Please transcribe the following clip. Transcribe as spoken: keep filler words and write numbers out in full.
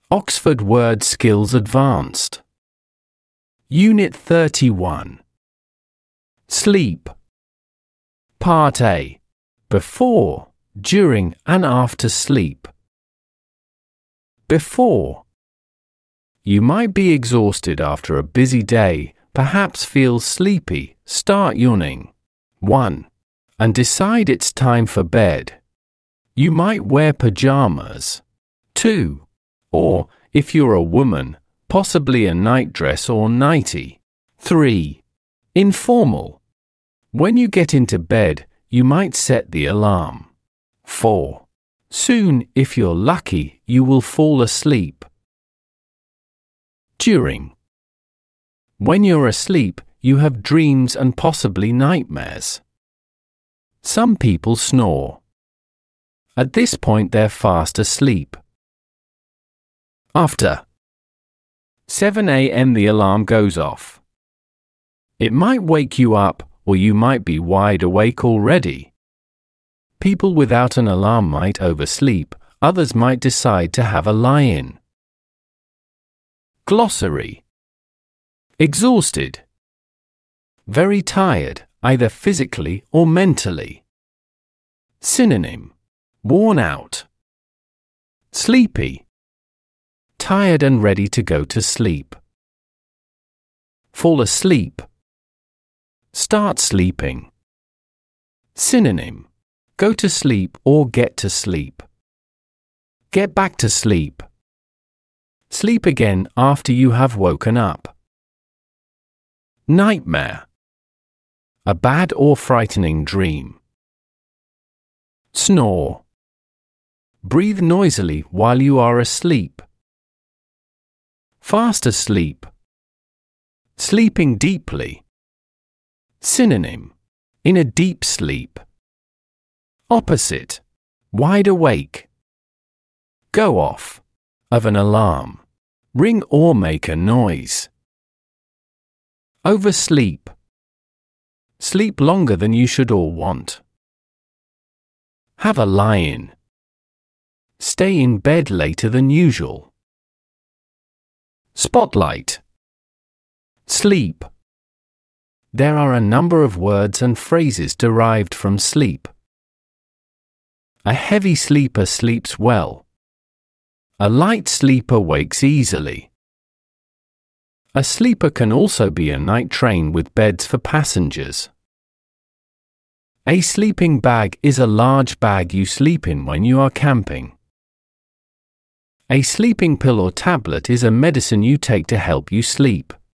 Oxford Word Skills Advanced. Unit thirty-one. Sleep. Part A. Before, during, and after sleep. Before. You might be exhausted after a busy day, perhaps feel sleepy, start yawning. one. And decide it's time for bed. You might wear pajamas. two. Or, if you're a woman, possibly a nightdress or nightie. three. Informal. When you get into bed, you might set the alarm. four. Soon, if you're lucky, you will fall asleep. During. When you're asleep, you have dreams and possibly nightmares. Some people snore. At this point, they're fast asleep. After. seven a m the alarm goes off. It might wake you up, or you might be wide awake already. People without an alarm might oversleep, others might decide to have a lie-in. Glossary. Exhausted. Very tired, either physically or mentally. Synonym. Worn out. Sleepy. Tired and ready to go to sleep. Fall asleep. Start sleeping. Synonym. Go to sleep or get to sleep. Get back to sleep. Sleep again after you have woken up. Nightmare. A bad or frightening dream. Snore. Breathe noisily while you are asleep. Fast asleep. Sleeping deeply. Synonym. In a deep sleep. Opposite. Wide awake. Go off. Of an alarm. Ring or make a noise. Oversleep. Sleep longer than you should or want. Have a lie-in. Stay in bed later than usual. Spotlight. Sleep. There are a number of words and phrases derived from sleep. A heavy sleeper sleeps well. A light sleeper wakes easily. A sleeper can also be a night train with beds for passengers. A sleeping bag is a large bag you sleep in when you are camping. A sleeping pill or tablet is a medicine you take to help you sleep.